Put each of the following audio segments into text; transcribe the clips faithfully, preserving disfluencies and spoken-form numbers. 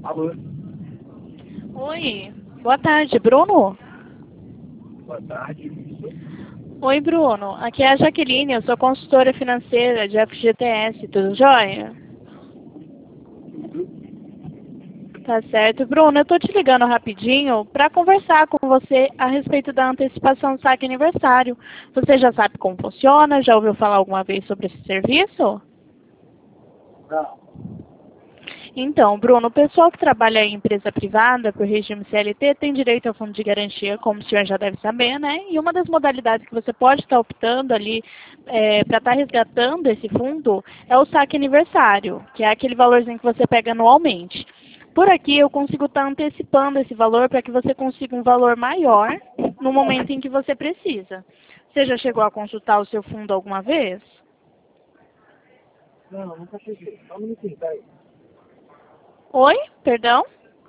Alô? Oi, boa tarde, Bruno? Boa tarde. Oi, Bruno. Aqui é a Jaqueline, eu sou consultora financeira de F G T S, tudo jóia? Tá certo. Bruno, eu tô te ligando rapidinho para conversar com você a respeito da antecipação do saque aniversário. Você já sabe como funciona? Já ouviu falar alguma vez sobre esse serviço? Não. Então, Bruno, o pessoal que trabalha em empresa privada por regime C L T tem direito ao fundo de garantia, como o senhor já deve saber, né? E uma das modalidades que você pode estar optando ali é, para estar resgatando esse fundo é o saque aniversário, que é aquele valorzinho que você pega anualmente. Por aqui eu consigo estar antecipando esse valor para que você consiga um valor maior no momento em que você precisa. Você já chegou a consultar o seu fundo alguma vez? Não, nunca cheguei. Só um minutinho, tá aí. Oi? Perdão?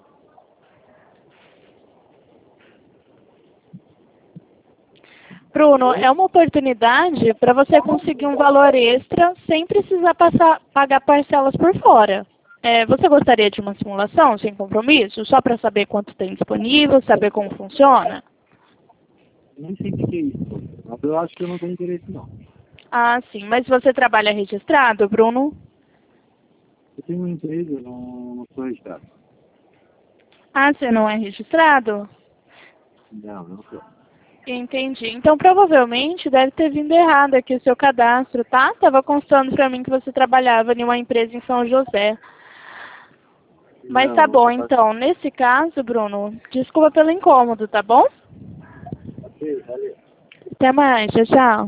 Bruno, é uma oportunidade para você conseguir um valor extra sem precisar passar, pagar parcelas por fora. É, você gostaria de uma simulação sem compromisso, só para saber quanto tem disponível, saber como funciona? Nem sei o que que é isso. Mas eu acho que eu não tenho interesse, não. Ah, sim. Mas você trabalha registrado, Bruno? Eu tenho uma empresa, eu não, não sou registrado. Ah, você não é registrado? Não, não sou. Entendi. Então, provavelmente, deve ter vindo errado aqui o seu cadastro, tá? Tava constando para mim que você trabalhava em uma empresa em São José. Mas Não, tá não bom, trabalho. então. Nesse caso, Bruno, desculpa pelo incômodo, tá bom? Ok, valeu. Até mais. Tchau, tchau.